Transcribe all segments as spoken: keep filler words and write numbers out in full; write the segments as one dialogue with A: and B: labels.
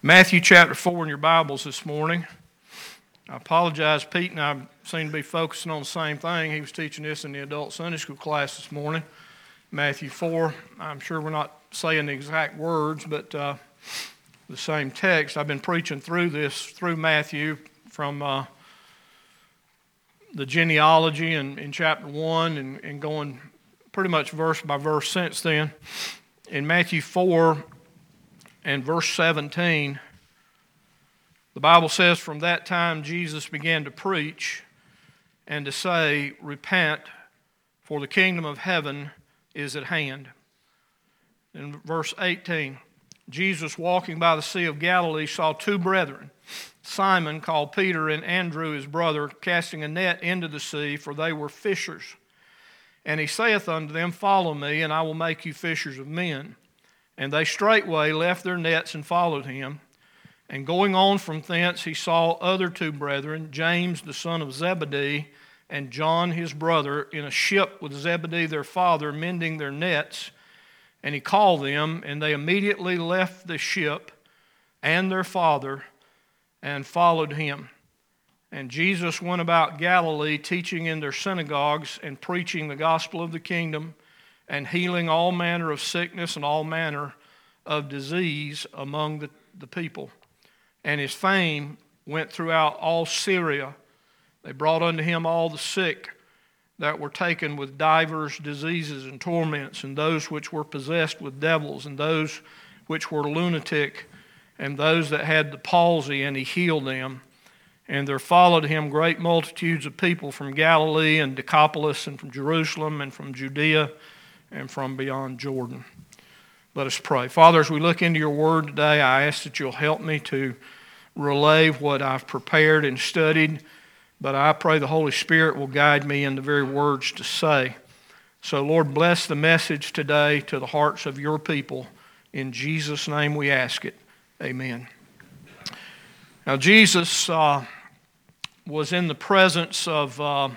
A: Matthew chapter four in your Bibles this morning. I apologize, Pete and I seem to be focusing on the same thing. He was teaching this in the adult Sunday school class this morning. Matthew four, I'm sure we're not saying the exact words, but uh, the same text. I've been preaching through this, through Matthew from uh, the genealogy in, in chapter one and, and going pretty much verse by verse since then. In Matthew four and verse seventeen, the Bible says, "From that time Jesus began to preach and to say, 'Repent, for the kingdom of heaven is at hand.'" In verse eighteen, "Jesus walking by the Sea of Galilee saw two brethren, Simon called Peter and Andrew his brother, casting a net into the sea, for they were fishers. And he saith unto them, 'Follow me, and I will make you fishers of men.' And they straightway left their nets and followed him. And going on from thence, he saw other two brethren, James the son of Zebedee, and John his brother, in a ship with Zebedee their father, mending their nets. And he called them, and they immediately left the ship and their father, and followed him. And Jesus went about Galilee, teaching in their synagogues, and preaching the gospel of the kingdom, and healing all manner of sickness and all manner of disease among the, the people. And his fame went throughout all Syria. They brought unto him all the sick that were taken with divers diseases and torments, and those which were possessed with devils, and those which were lunatic, and those that had the palsy, and he healed them. And there followed him great multitudes of people from Galilee and Decapolis, and from Jerusalem, and from Judea, and from beyond Jordan." Let us pray. Father, as we look into your word today, I ask that you'll help me to relay what I've prepared and studied, but I pray the Holy Spirit will guide me in the very words to say. So, Lord, bless the message today to the hearts of your people. In Jesus' name we ask it. Amen. Now, Jesus uh, was in the presence of... Uh,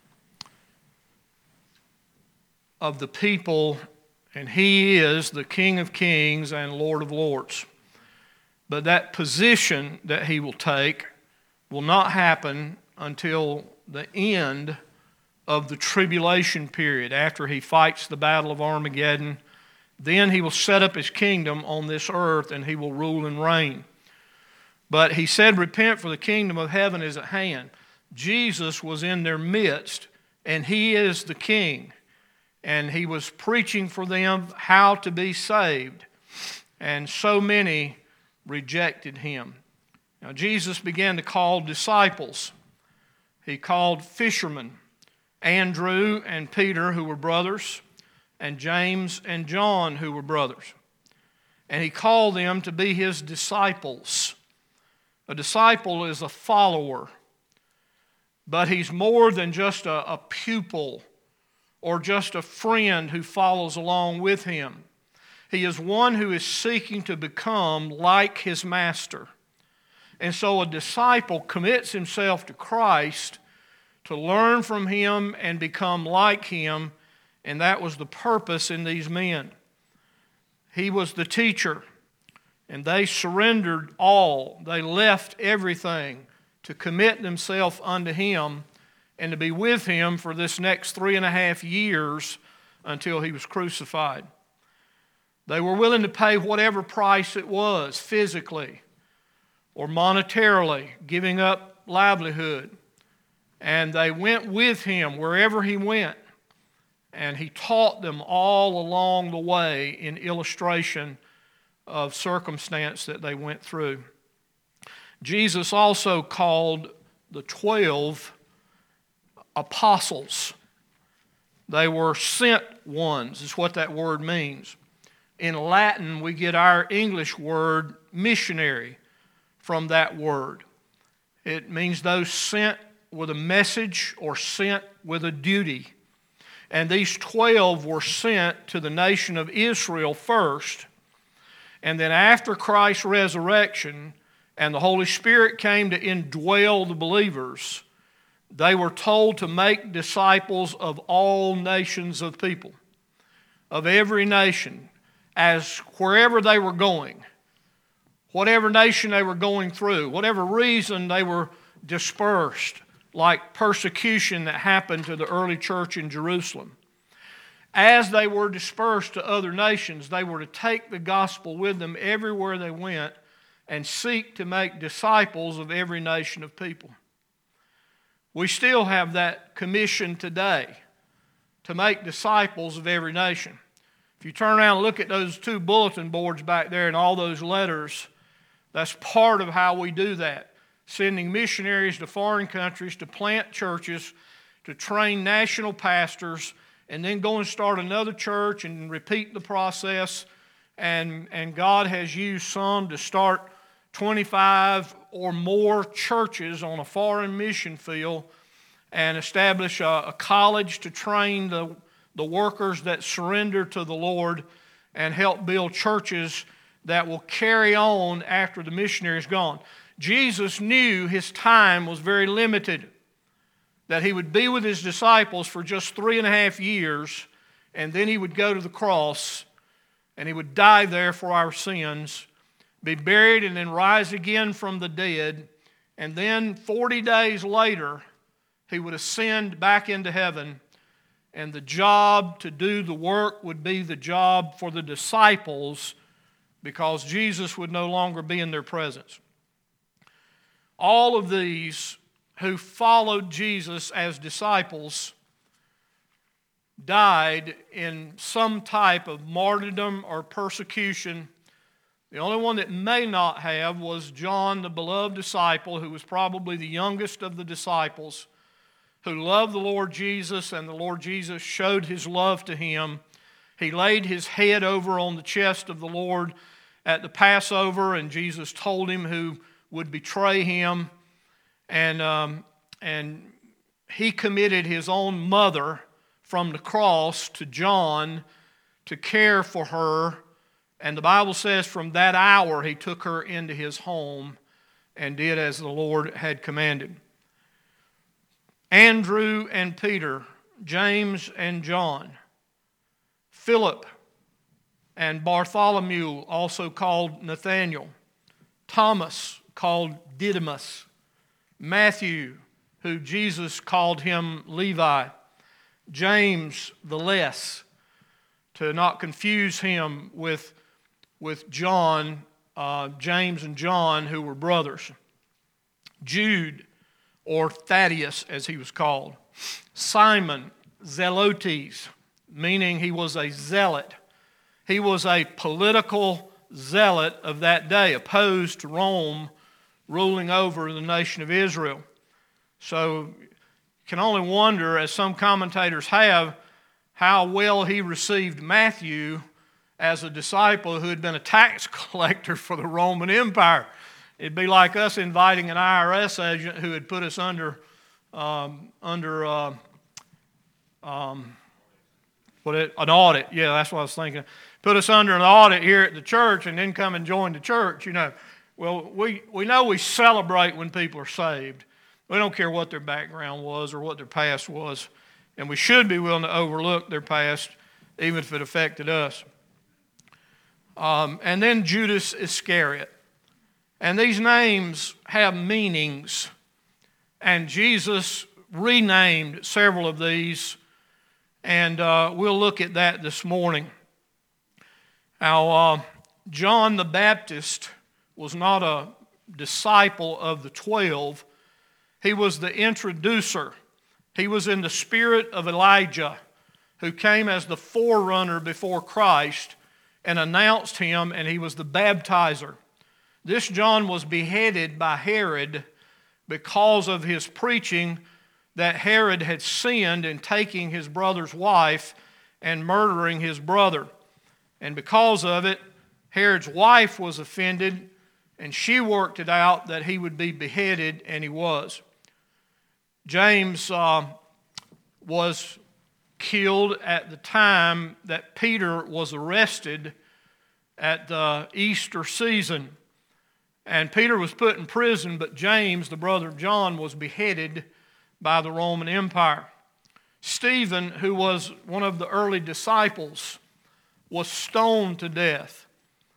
A: of the people, and he is the King of Kings and Lord of Lords. But that position that he will take will not happen until the end of the tribulation period, after he fights the battle of Armageddon. Then he will set up his kingdom on this earth, and he will rule and reign. But he said, "Repent, for the kingdom of heaven is at hand." Jesus was in their midst, and he is the king. And he was preaching for them how to be saved. And so many rejected him. Now Jesus began to call disciples. He called fishermen, Andrew and Peter, who were brothers, and James and John, who were brothers. And he called them to be his disciples. A disciple is a follower, but he's more than just a, a pupil or just a friend who follows along with him. He is one who is seeking to become like his master. And so a disciple commits himself to Christ to learn from him and become like him, and that was the purpose in these men. He was the teacher, and they surrendered all. They left everything to commit themselves unto him and to be with him for this next three and a half years until he was crucified. They were willing to pay whatever price it was, physically or monetarily, giving up livelihood. And they went with him wherever he went, and he taught them all along the way in illustration of circumstance that they went through. Jesus also called the twelve apostles. They were sent ones, is what that word means. In Latin, we get our English word missionary from that word. It means those sent with a message or sent with a duty. And these twelve were sent to the nation of Israel first. And then after Christ's resurrection and the Holy Spirit came to indwell the believers, they were told to make disciples of all nations of people, of every nation, as wherever they were going, whatever nation they were going through, whatever reason they were dispersed, like persecution that happened to the early church in Jerusalem. As they were dispersed to other nations, they were to take the gospel with them everywhere they went and seek to make disciples of every nation of people. We still have that commission today, to make disciples of every nation. If you turn around and look at those two bulletin boards back there and all those letters, that's part of how we do that. Sending missionaries to foreign countries to plant churches, to train national pastors, and then go and start another church and repeat the process. And, and God has used some to start twenty-five or more churches on a foreign mission field and establish a, a college to train the, the workers that surrender to the Lord and help build churches that will carry on after the missionary is gone. Jesus knew his time was very limited, that he would be with his disciples for just three and a half years, and then he would go to the cross, and he would die there for our sins, be buried, and then rise again from the dead, and then forty days later, he would ascend back into heaven, and the job to do the work would be the job for the disciples, because Jesus would no longer be in their presence. All of these who followed Jesus as disciples died in some type of martyrdom or persecution. The only one that may not have was John, the beloved disciple, who was probably the youngest of the disciples, who loved the Lord Jesus, and the Lord Jesus showed his love to him. He laid his head over on the chest of the Lord at the Passover, and Jesus told him who would betray him. And, um, and he committed his own mother from the cross to John to care for her. And the Bible says from that hour he took her into his home and did as the Lord had commanded. Andrew and Peter, James and John, Philip and Bartholomew, also called Nathanael, Thomas, called Didymus, Matthew, who Jesus called him Levi, James the Less, to not confuse him with, with John, uh, James and John, who were brothers, Jude, or Thaddeus as he was called, Simon Zelotes, meaning he was a zealot. He was a political zealot of that day, opposed to Rome ruling over the nation of Israel. So you can only wonder, as some commentators have, how well he received Matthew as a disciple who had been a tax collector for the Roman Empire. It'd be like us inviting an I R S agent who had put us under um, under uh, um, what it, an audit. Yeah, that's what I was thinking. Put us under an audit here at the church and then come and join the church, you know. Well, we, we know we celebrate when people are saved. We don't care what their background was or what their past was. And we should be willing to overlook their past, even if it affected us. Um, and then Judas Iscariot. And these names have meanings. And Jesus renamed several of these. And uh, we'll look at that this morning. Now, uh, John the Baptist was not a disciple of the twelve. He was the introducer. He was in the spirit of Elijah, who came as the forerunner before Christ and announced him, and he was the baptizer. This John was beheaded by Herod because of his preaching that Herod had sinned in taking his brother's wife and murdering his brother. And because of it, Herod's wife was offended, and she worked it out that he would be beheaded, and he was. James uh, was killed at the time that Peter was arrested at the Easter season. And Peter was put in prison, but James, the brother of John, was beheaded by the Roman Empire. Stephen, who was one of the early disciples, was stoned to death.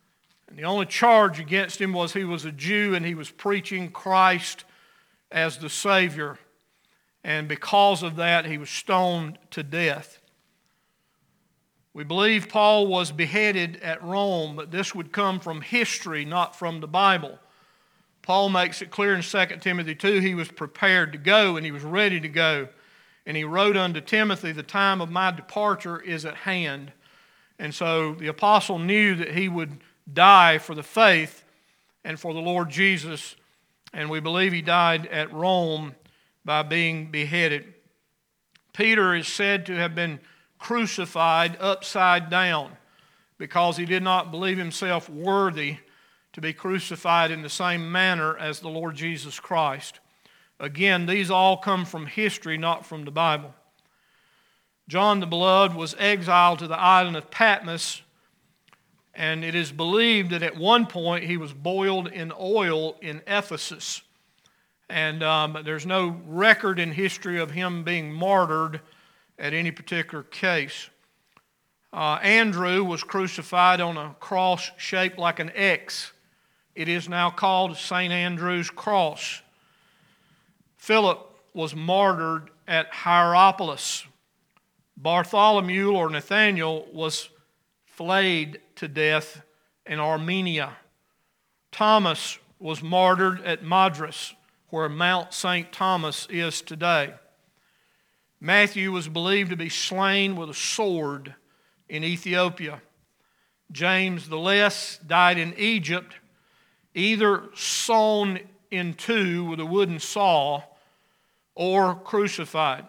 A: And the only charge against him was he was a Jew and he was preaching Christ as the Savior. And because of that, he was stoned to death. We believe Paul was beheaded at Rome, but this would come from history, not from the Bible. Paul makes it clear in Second Timothy two, he was prepared to go and he was ready to go. And he wrote unto Timothy, the time of my departure is at hand. And so the apostle knew that he would die for the faith and for the Lord Jesus. And we believe he died at Rome by being beheaded. Peter is said to have been crucified upside down because he did not believe himself worthy to be crucified in the same manner as the Lord Jesus Christ. Again, these all come from history, not from the Bible. John the Beloved was exiled to the island of Patmos, and it is believed that at one point he was boiled in oil in Ephesus. And um, there's no record in history of him being martyred at any particular case. Uh, Andrew was crucified on a cross shaped like an X. It is now called Saint Andrew's Cross. Philip was martyred at Hierapolis. Bartholomew or Nathaniel was flayed to death in Armenia. Thomas was martyred at Madras, where Mount Saint Thomas is today. Matthew was believed to be slain with a sword in Ethiopia. James the Less died in Egypt, either sawn in two with a wooden saw or crucified.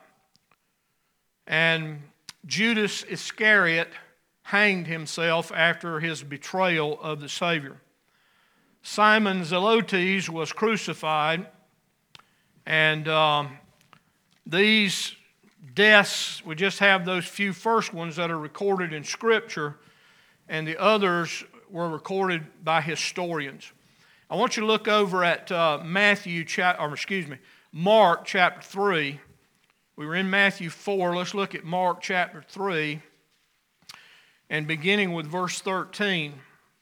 A: And Judas Iscariot hanged himself after his betrayal of the Savior. Simon Zelotes was crucified, and um, these deaths, we just have those few first ones that are recorded in Scripture, and the others were recorded by historians. I want you to look over at uh, Matthew, chapter, or excuse me, Mark chapter three. We were in Matthew four. Let's look at Mark chapter three, and beginning with verse thirteen.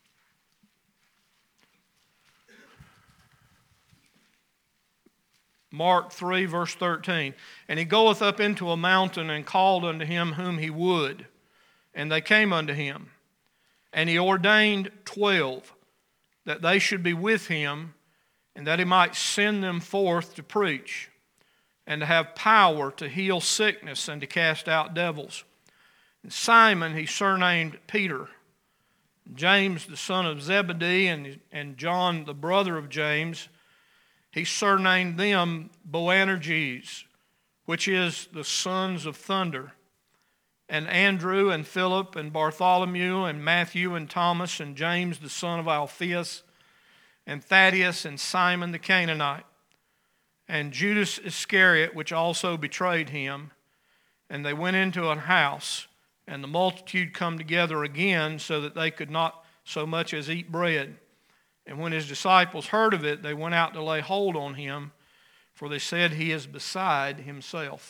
A: Mark three, verse thirteen. And he goeth up into a mountain and called unto him whom he would. And they came unto him. And he ordained twelve, that they should be with him, and that he might send them forth to preach, and to have power to heal sickness and to cast out devils. And Simon he surnamed Peter. James the son of Zebedee, and, and John the brother of James, he surnamed them Boanerges, which is the sons of thunder. And Andrew and Philip and Bartholomew and Matthew and Thomas and James the son of Alphaeus and Thaddeus and Simon the Canaanite and Judas Iscariot, which also betrayed him. And they went into a house, and the multitude come together again so that they could not so much as eat bread. And when his disciples heard of it, they went out to lay hold on him, for they said, he is beside himself.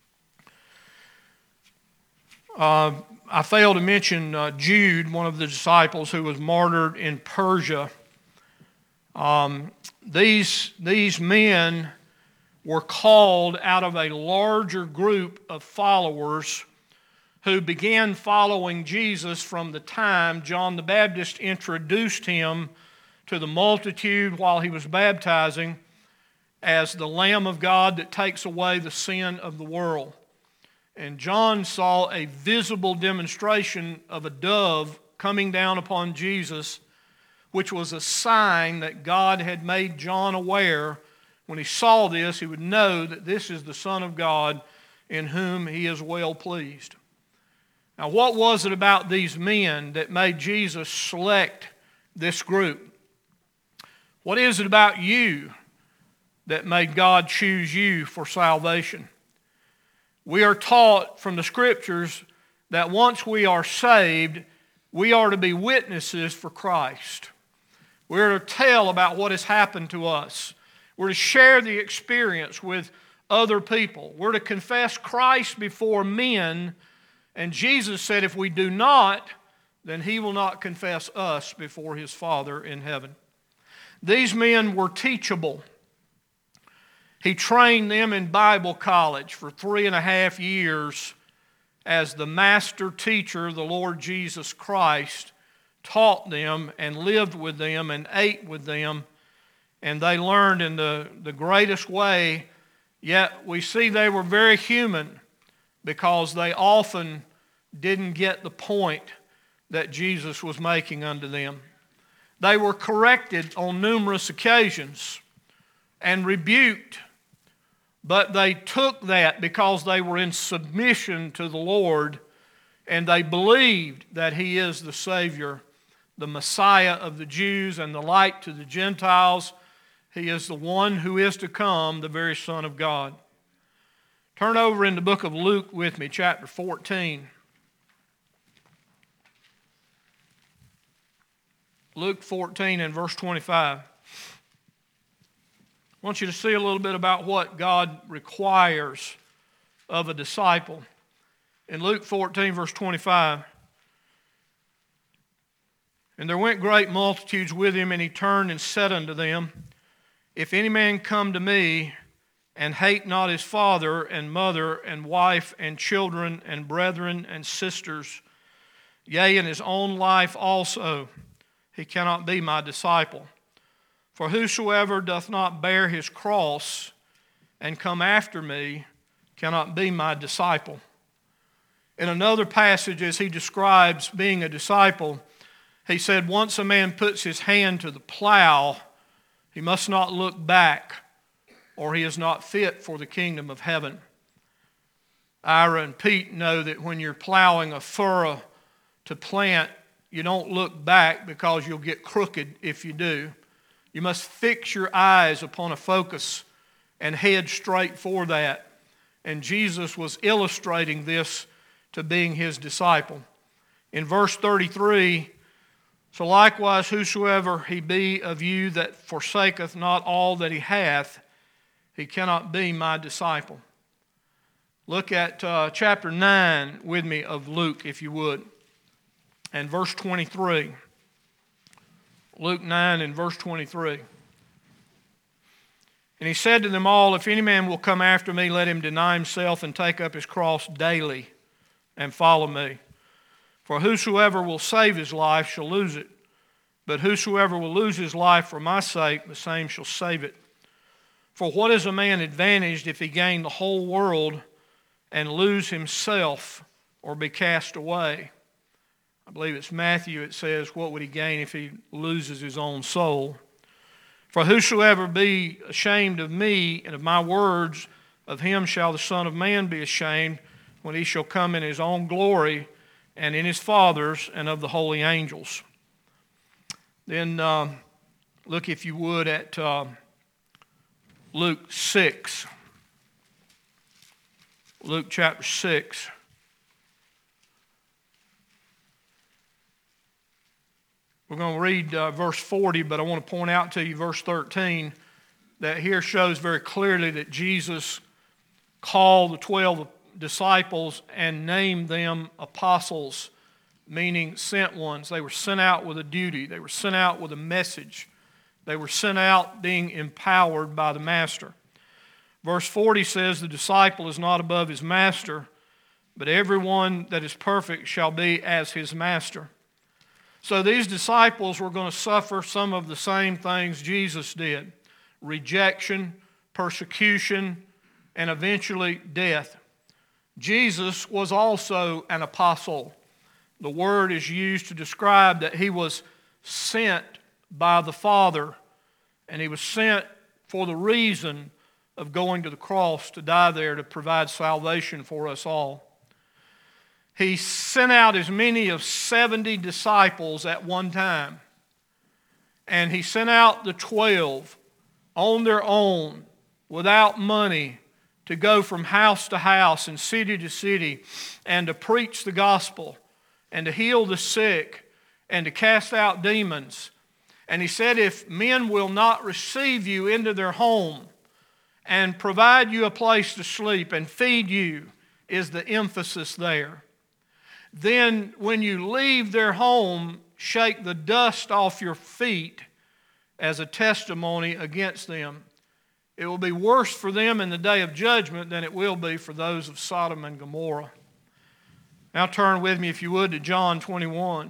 A: Uh, I failed to mention uh, Jude, one of the disciples who was martyred in Persia. Um, these, these men were called out of a larger group of followers who began following Jesus from the time John the Baptist introduced him to the multitude while he was baptizing as the Lamb of God that takes away the sin of the world. And John saw a visible demonstration of a dove coming down upon Jesus, which was a sign that God had made John aware. When he saw this, he would know that this is the Son of God in whom he is well pleased. Now, what was it about these men that made Jesus select this group? What is it about you that made God choose you for salvation? We are taught from the Scriptures that once we are saved, we are to be witnesses for Christ. We're to tell about what has happened to us. We're to share the experience with other people. We're to confess Christ before men. And Jesus said if we do not, then he will not confess us before his Father in heaven. These men were teachable. He trained them in Bible college for three and a half years as the master teacher, the Lord Jesus Christ, taught them and lived with them and ate with them, and they learned in the, the greatest way, yet we see they were very human because they often didn't get the point that Jesus was making unto them. They were corrected on numerous occasions and rebuked, but they took that because they were in submission to the Lord and they believed that He is the Savior, the Messiah of the Jews and the light to the Gentiles. He is the one who is to come, the very Son of God. Turn over in the book of Luke with me, chapter fourteen. Luke fourteen and verse twenty-five. I want you to see a little bit about what God requires of a disciple. In Luke fourteen, verse twenty-five, and there went great multitudes with him, and he turned and said unto them, If any man come to me, and hate not his father and mother and wife and children and brethren and sisters, yea, and his own life also, he cannot be my disciple. For whosoever doth not bear his cross and come after me cannot be my disciple. In another passage, as he describes being a disciple, he said, once a man puts his hand to the plow, he must not look back, or he is not fit for the kingdom of heaven. Ira and Pete know that when you're plowing a furrow to plant, you don't look back because you'll get crooked if you do. You must fix your eyes upon a focus and head straight for that. And Jesus was illustrating this to being his disciple. In verse thirty-three, so likewise whosoever he be of you that forsaketh not all that he hath, he cannot be my disciple. Look at uh, chapter nine with me of Luke, if you would, and verse twenty-three. Luke nine and verse twenty-three. And he said to them all, If any man will come after me, let him deny himself and take up his cross daily and follow me. For whosoever will save his life shall lose it, but whosoever will lose his life for my sake, the same shall save it. For what is a man advantaged if he gain the whole world and lose himself or be cast away? I believe it's Matthew, it says, what would he gain if he loses his own soul? For whosoever be ashamed of me and of my words, of him shall the Son of Man be ashamed when he shall come in his own glory and in his Father's and of the holy angels. Then uh, look, if you would, at uh, Luke six. Luke chapter six. We're going to read uh, verse forty, but I want to point out to you verse thirteen, that here shows very clearly that Jesus called the twelve disciples and named them apostles, meaning sent ones. They were sent out with a duty. They were sent out with a message. They were sent out being empowered by the Master. Verse forty says, The disciple is not above his master, but everyone that is perfect shall be as his master. So these disciples were going to suffer some of the same things Jesus did: rejection, persecution, and eventually death. Jesus was also an apostle. The word is used to describe that he was sent by the Father, and he was sent for the reason of going to the cross to die there to provide salvation for us all. He sent out as many as seventy disciples at one time. And he sent out the twelve on their own, without money, to go from house to house and city to city and to preach the gospel and to heal the sick and to cast out demons. And he said, if men will not receive you into their home and provide you a place to sleep and feed you, is the emphasis there. then when you leave their home, shake the dust off your feet as a testimony against them. It will be worse for them in the day of judgment than it will be for those of Sodom and Gomorrah. Now turn with me, if you would, to John twenty-one.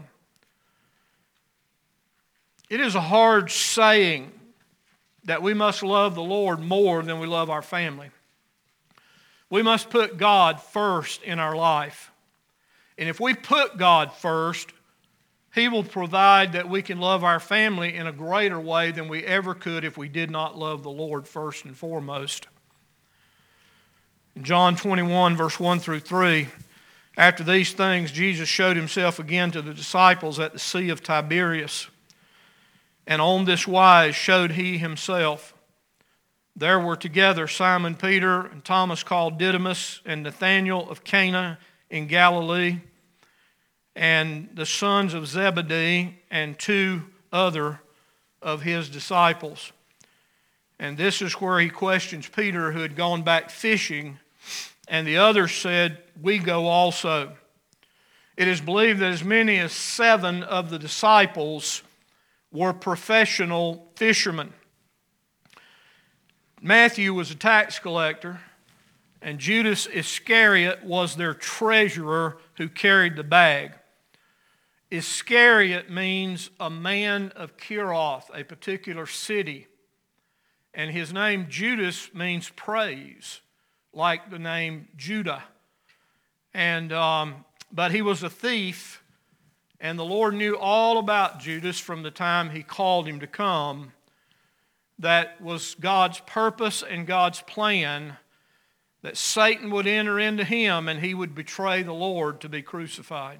A: It is a hard saying that we must love the Lord more than we love our family. We must put God first in our life. And if we put God first, He will provide that we can love our family in a greater way than we ever could if we did not love the Lord first and foremost. In John twenty-one, verse one through three, after these things, Jesus showed Himself again to the disciples at the Sea of Tiberias. And on this wise showed He Himself. There were together Simon Peter and Thomas called Didymus and Nathanael of Cana in Galilee and the sons of Zebedee and two other of His disciples. And this is where He questions Peter, who had gone back fishing, and the others said, "We go also." It is believed that as many as seven of the disciples were professional fishermen. Matthew was a tax collector, and Judas Iscariot was their treasurer who carried the bag. Iscariot means a man of Kiroth, a particular city. And his name Judas means praise, like the name Judah. And um, but he was a thief, and the Lord knew all about Judas from the time He called him to come. That was God's purpose and God's plan, that Satan would enter into him and he would betray the Lord to be crucified.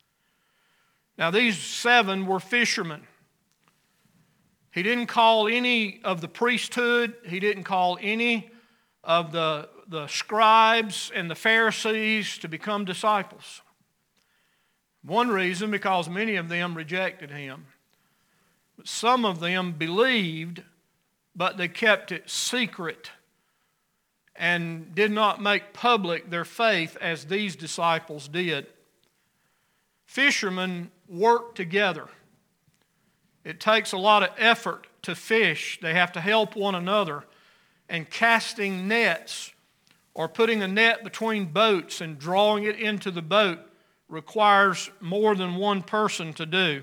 A: Now these seven were fishermen. He didn't call any of the priesthood. He didn't call any of the, the scribes and the Pharisees to become disciples. One reason, because many of them rejected Him. But some of them believed, but they kept it secret and did not make public their faith as these disciples did. Fishermen work together. It takes a lot of effort to fish. They have to help one another. And casting nets or putting a net between boats and drawing it into the boat requires more than one person to do.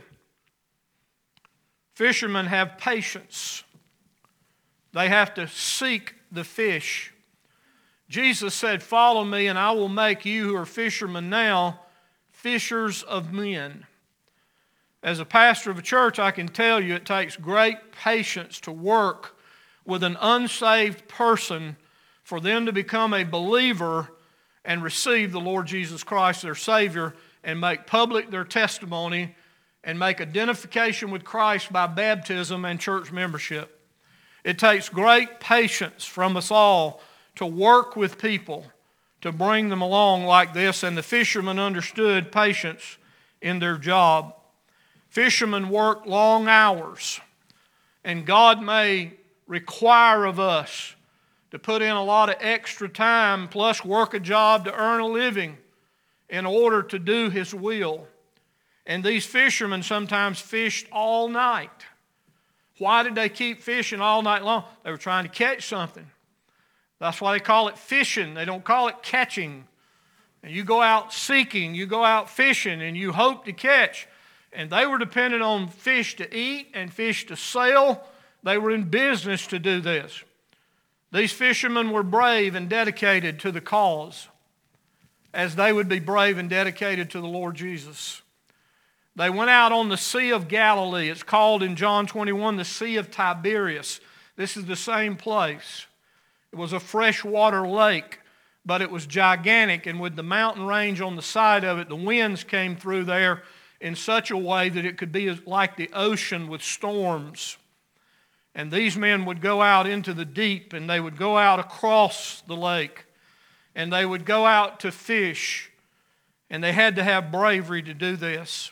A: Fishermen have patience. They have to seek the fish. Jesus said, "Follow me and I will make you who are fishermen now, fishers of men." As a pastor of a church, I can tell you it takes great patience to work with an unsaved person for them to become a believer and receive the Lord Jesus Christ, their Savior, and make public their testimony and make identification with Christ by baptism and church membership. It takes great patience from us all to work with people to bring them along like this, and the fishermen understood patience in their job. Fishermen work long hours, and God may require of us to put in a lot of extra time plus work a job to earn a living in order to do His will. And these fishermen sometimes fished all night. Why did they keep fishing all night long? They were trying to catch something. That's why they call it fishing. They don't call it catching. And you go out seeking, you go out fishing, and you hope to catch. And they were dependent on fish to eat and fish to sell. They were in business to do this. These fishermen were brave and dedicated to the cause, as they would be brave and dedicated to the Lord Jesus. They went out on the Sea of Galilee. It's called in John twenty-one the Sea of Tiberias. This is the same place. It was a freshwater lake, but it was gigantic, and with the mountain range on the side of it, the winds came through there in such a way that it could be like the ocean with storms. And these men would go out into the deep, and they would go out across the lake, and they would go out to fish, and they had to have bravery to do this.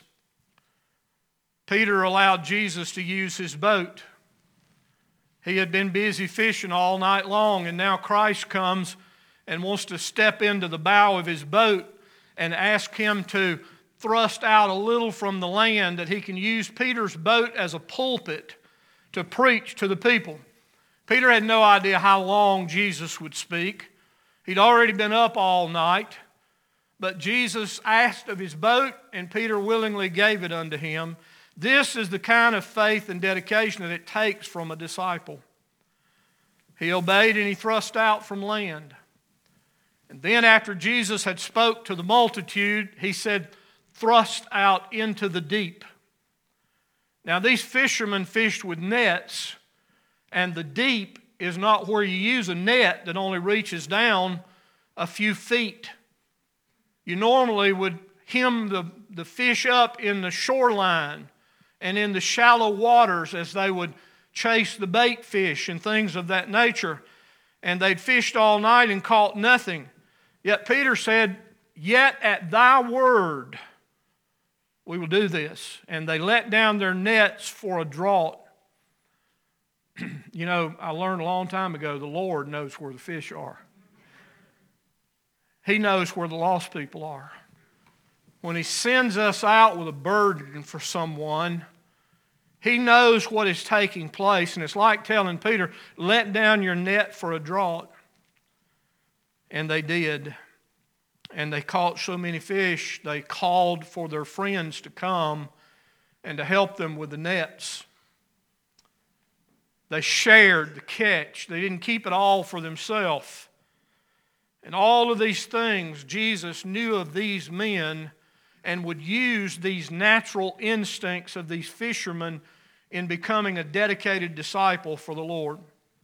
A: Peter allowed Jesus to use his boat. He had been busy fishing all night long, and now Christ comes and wants to step into the bow of his boat and ask him to thrust out a little from the land, that he can use Peter's boat as a pulpit to preach to the people. Peter had no idea how long Jesus would speak. He'd already been up all night, but Jesus asked of his boat, and Peter willingly gave it unto him. This is the kind of faith and dedication that it takes from a disciple. He obeyed and he thrust out from land. And then after Jesus had spoke to the multitude, he said, thrust out into the deep. Now these fishermen fished with nets, and the deep is not where you use a net that only reaches down a few feet. You normally would hem the, the fish up in the shoreline and in the shallow waters as they would chase the bait fish and things of that nature. And they'd fished all night and caught nothing. Yet Peter said, yet at thy word we will do this. And they let down their nets for a draught. You know, I learned a long time ago, the Lord knows where the fish are. He knows where the lost people are. When He sends us out with a burden for someone, He knows what is taking place. And it's like telling Peter, let down your net for a draught. And they did. And they caught so many fish, they called for their friends to come and to help them with the nets. They shared the catch. They didn't keep it all for themselves. And all of these things, Jesus knew of these men and would use these natural instincts of these fishermen in becoming a dedicated disciple for the Lord.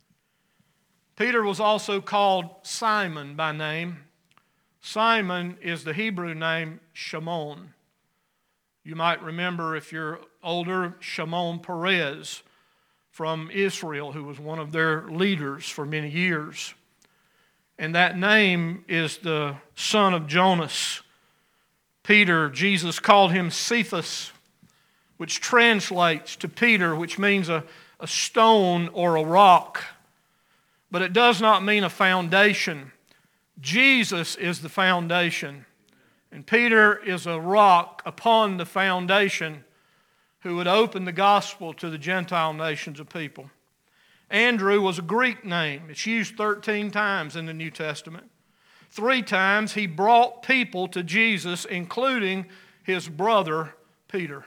A: Peter was also called Simon by name. Simon is the Hebrew name Shimon. You might remember, if you're older, Shimon Peres from Israel, who was one of their leaders for many years. And that name is the son of Jonas. Peter, Jesus called him Cephas, which translates to Peter, which means a, a stone or a rock. But it does not mean a foundation. Jesus is the foundation. And Peter is a rock upon the foundation who would open the gospel to the Gentile nations of people. Andrew was a Greek name. It's used thirteen times in the New Testament. Three times he brought people to Jesus, including his brother Peter.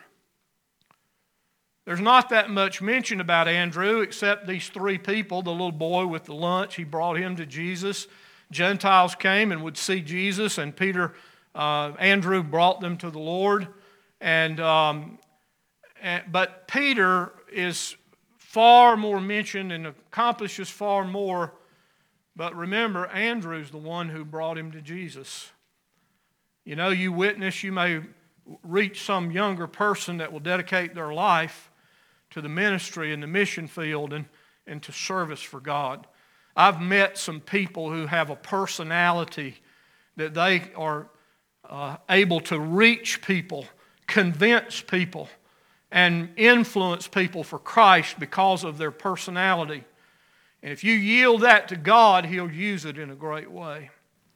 A: There's not that much mention about Andrew except these three people, the little boy with the lunch, he brought him to Jesus. Gentiles came and would see Jesus, and Peter, uh, Andrew brought them to the Lord. And, um, and but Peter is far more mentioned and accomplishes far more. But remember, Andrew's the one who brought him to Jesus. You know, you witness, you may reach some younger person that will dedicate their life to the ministry and the mission field and, and to service for God. I've met some people who have a personality that they are uh, able to reach people, convince people, and influence people for Christ because of their personality. And if you yield that to God, He'll use it in a great way.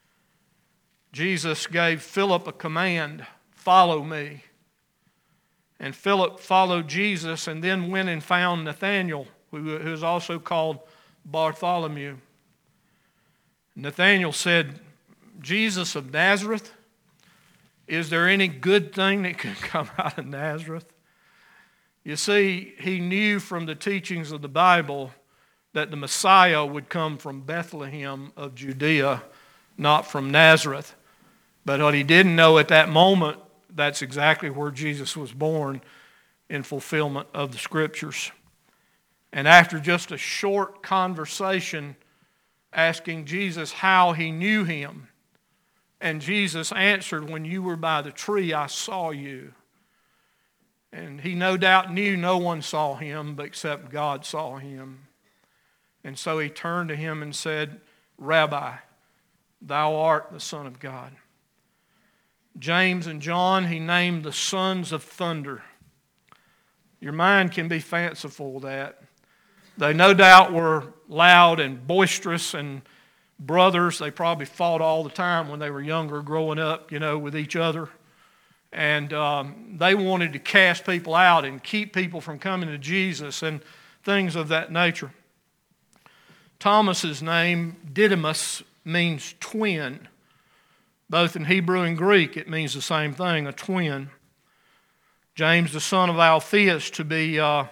A: Jesus gave Philip a command, follow me. And Philip followed Jesus and then went and found Nathanael, who is also called Bartholomew. Nathanael said, Jesus of Nazareth, is there any good thing that can come out of Nazareth? You see, he knew from the teachings of the Bible that the Messiah would come from Bethlehem of Judea, not from Nazareth. But what he didn't know at that moment, that's exactly where Jesus was born in fulfillment of the Scriptures. And after just a short conversation asking Jesus how he knew him, and Jesus answered, when you were by the tree, I saw you. And he no doubt knew no one saw him except God saw him. And so he turned to him and said, Rabbi, thou art the Son of God. James and John, he named the sons of thunder. Your mind can be fanciful with that. They no doubt were loud and boisterous and brothers. They probably fought all the time when they were younger, growing up, you know, with each other. And um, they wanted to cast people out and keep people from coming to Jesus and things of that nature. Thomas's name, Didymus, means twin. Both in Hebrew and Greek, it means the same thing, a twin. James, the son of Alphaeus, to be uh,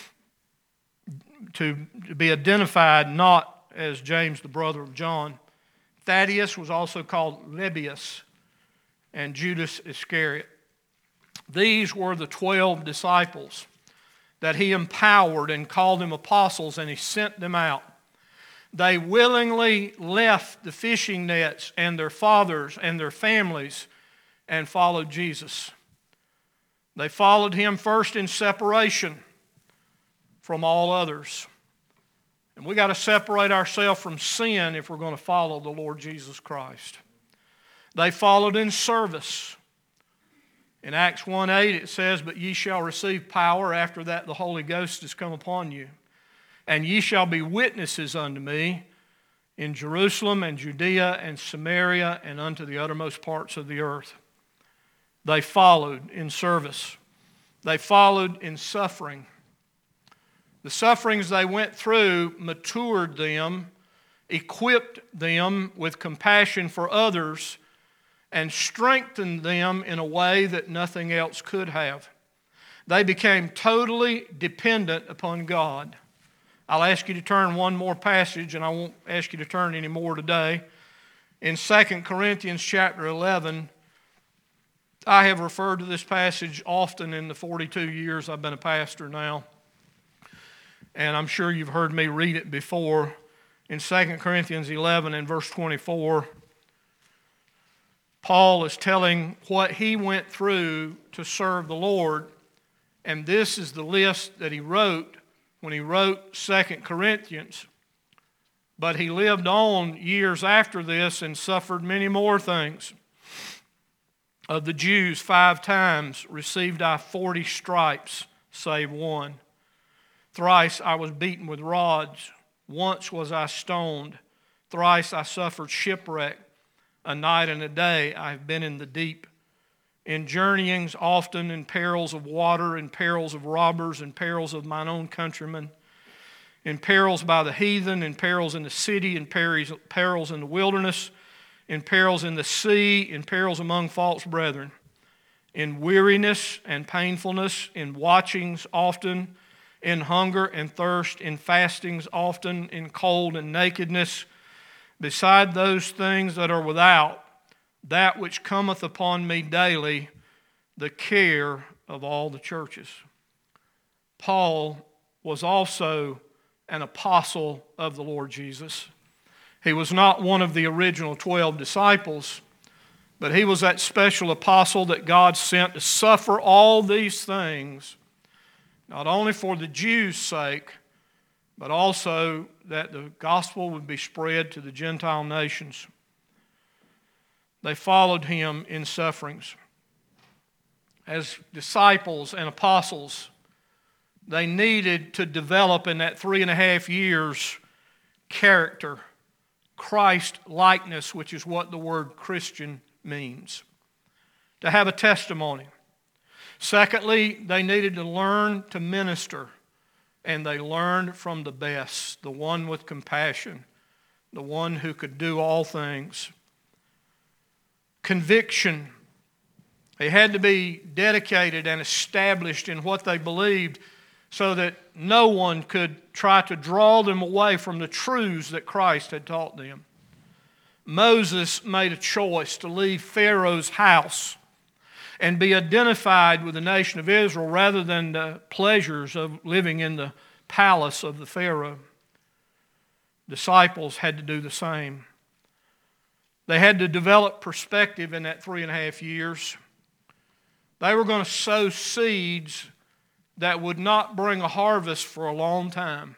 A: to, to be identified not as James, the brother of John. Thaddeus was also called Lebbaeus, and Judas Iscariot. These were the twelve disciples that he empowered and called them apostles, and he sent them out. They willingly left the fishing nets and their fathers and their families and followed Jesus. They followed him first in separation from all others. And we got to separate ourselves from sin if we're going to follow the Lord Jesus Christ. They followed in service. In Acts one eight it says, "But ye shall receive power, after that the Holy Ghost is come upon you. And ye shall be witnesses unto me in Jerusalem and Judea and Samaria and unto the uttermost parts of the earth." They followed in service. They followed in suffering. The sufferings they went through matured them, equipped them with compassion for others, and strengthened them in a way that nothing else could have. They became totally dependent upon God. I'll ask you to turn one more passage, and I won't ask you to turn any more today. In Second Corinthians chapter eleven, I have referred to this passage often in the forty-two years I've been a pastor now, and I'm sure you've heard me read it before. In Second Corinthians eleven and verse twenty-four, Paul is telling what he went through to serve the Lord, and this is the list that he wrote when he wrote Second Corinthians. But he lived on years after this and suffered many more things. Of the Jews, five times received I forty stripes, save one. Thrice I was beaten with rods. Once was I stoned. Thrice I suffered shipwreck. A night and a day I have been in the deep. In journeyings often, in perils of water, in perils of robbers, in perils of mine own countrymen, in perils by the heathen, in perils in the city, in perils in the wilderness, in perils in the sea, in perils among false brethren, in weariness and painfulness, in watchings often, in hunger and thirst, in fastings often, in cold and nakedness, beside those things that are without, that which cometh upon me daily, the care of all the churches. Paul was also an apostle of the Lord Jesus. He was not one of the original twelve disciples, but he was that special apostle that God sent to suffer all these things, not only for the Jews' sake, but also that the gospel would be spread to the Gentile nations. They followed him in sufferings. As disciples and apostles, they needed to develop in that three and a half years character, Christ-likeness, which is what the word Christian means. To have a testimony. Secondly, they needed to learn to minister, and they learned from the best, the one with compassion, the one who could do all things. Conviction. They had to be dedicated and established in what they believed so that no one could try to draw them away from the truths that Christ had taught them. Moses made a choice to leave Pharaoh's house and be identified with the nation of Israel rather than the pleasures of living in the palace of the Pharaoh. Disciples had to do the same. They had to develop perspective in that three and a half years. They were going to sow seeds that would not bring a harvest for a long time.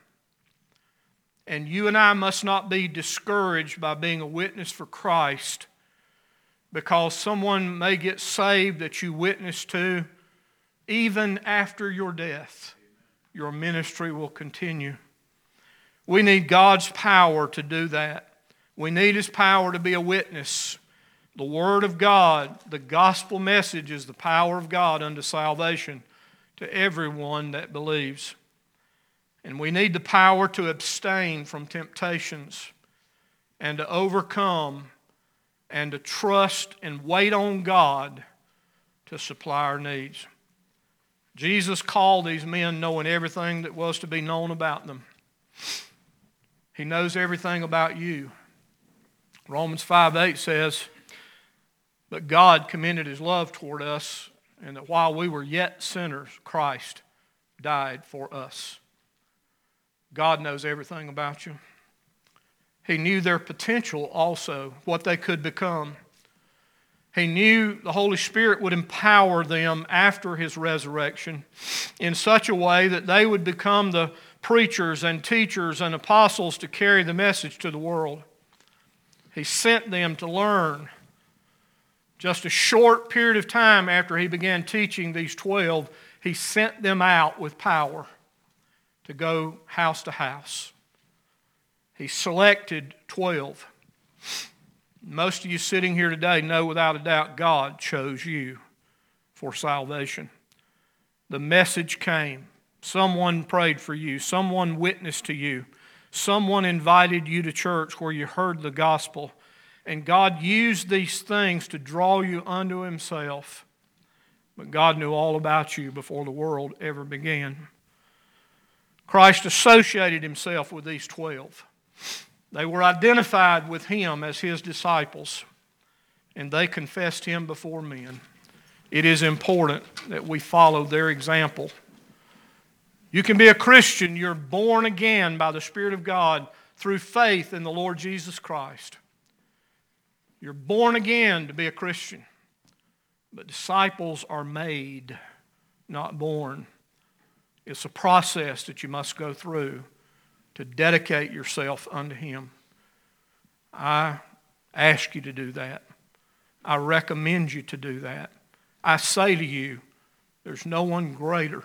A: And you and I must not be discouraged by being a witness for Christ, because someone may get saved that you witness to even after your death. Your ministry will continue. We need God's power to do that. We need His power to be a witness The Word of God, the gospel message, is the power of God unto salvation to everyone that believes. And we need the power to abstain from temptations and to overcome and to trust and wait on God to supply our needs. Jesus called these men knowing everything that was to be known about them. He knows everything about you. Romans five eight says, "But God commended His love toward us, and that while we were yet sinners, Christ died for us." God knows everything about you. He knew their potential also, what they could become. He knew the Holy Spirit would empower them after His resurrection in such a way that they would become the preachers and teachers and apostles to carry the message to the world. He sent them to learn. Just a short period of time after He began teaching these twelve, He sent them out with power to go house to house. He selected twelve. Most of you sitting here today know without a doubt God chose you for salvation. The message came. Someone prayed for you. Someone witnessed to you. Someone invited you to church where you heard the gospel. And God used these things to draw you unto Himself. But God knew all about you before the world ever began. Christ associated Himself with these twelve. They were identified with Him as His disciples, and they confessed Him before men. It is important that we follow their example. You can be a Christian. You're born again by the Spirit of God through faith in the Lord Jesus Christ. You're born again to be a Christian. But disciples are made, not born. It's a process that you must go through to dedicate yourself unto Him. I ask you to do that. I recommend you to do that. I say to you, there's no one greater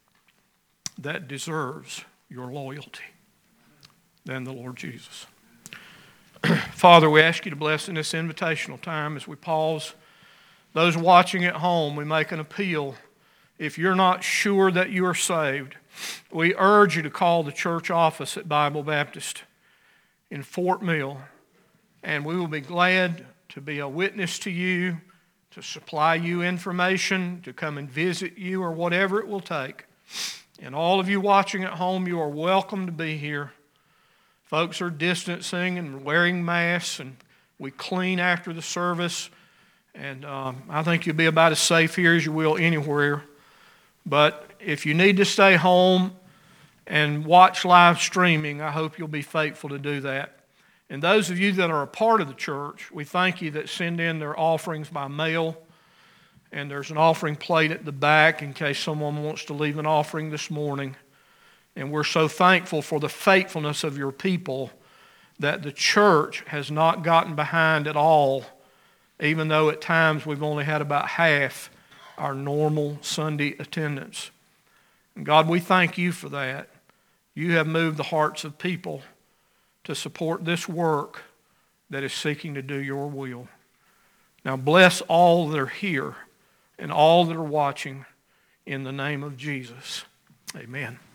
A: that deserves your loyalty than the Lord Jesus. Father, we ask you to bless in this invitational time as we pause. Those watching at home, we make an appeal. If you're not sure that you are saved, we urge you to call the church office at Bible Baptist in Fort Mill, and we will be glad to be a witness to you, to supply you information, to come and visit you, or whatever it will take. And all of you watching at home, you are welcome to be here. Folks are distancing and wearing masks, and we clean after the service. And um, I think you'll be about as safe here as you will anywhere. But if you need to stay home and watch live streaming, I hope you'll be faithful to do that. And those of you that are a part of the church, we thank you that send in their offerings by mail. And there's an offering plate at the back in case someone wants to leave an offering this morning. And we're so thankful for the faithfulness of your people that the church has not gotten behind at all, even though at times we've only had about half our normal Sunday attendance. And God, we thank you for that. You have moved the hearts of people to support this work that is seeking to do your will. Now bless all that are here and all that are watching in the name of Jesus. Amen.